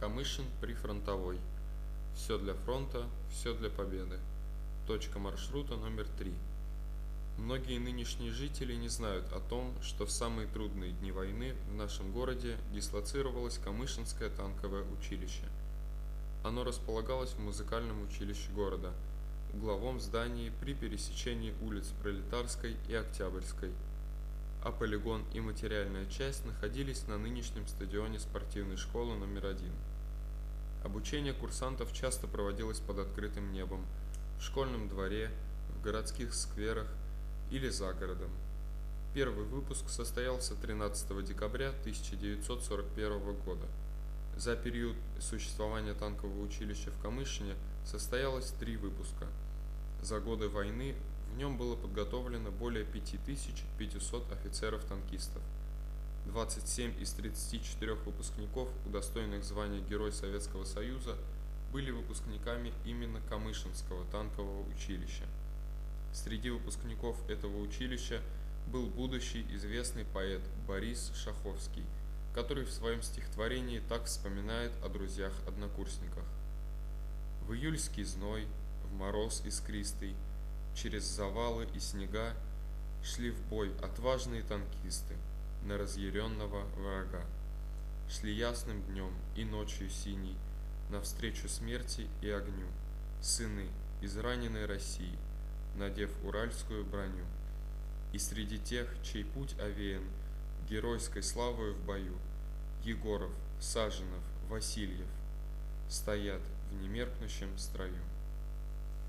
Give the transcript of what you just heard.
Камышин прифронтовой. Все для фронта, все для победы. Точка маршрута номер 3. Многие нынешние жители не знают о том, что в самые трудные дни войны в нашем городе дислоцировалось Камышинское танковое училище. Оно располагалось в музыкальном училище города, угловом здании при пересечении улиц Пролетарской и Октябрьской, а полигон и материальная часть находились на нынешнем стадионе спортивной школы номер 1. Обучение курсантов часто проводилось под открытым небом, в школьном дворе, в городских скверах или за городом. Первый выпуск состоялся 13 декабря 1941 года. За период существования танкового училища в Камышине состоялось 3 выпуска. За годы войны в нем было подготовлено более 5500 офицеров-танкистов. 27 из 34 выпускников, удостоенных звания Герой Советского Союза, были выпускниками именно Камышинского танкового училища. Среди выпускников этого училища был будущий известный поэт Борис Шаховский, который в своем стихотворении так вспоминает о друзьях-однокурсниках. В июльский зной, в мороз искристый, через завалы и снега шли в бой отважные танкисты на разъяренного врага. Шли ясным днем и ночью синей навстречу смерти и огню, сыны израненной России, надев уральскую броню. И среди тех, чей путь овеян геройской славою в бою, Егоров, Саженов, Васильев стоят в немеркнущем строю.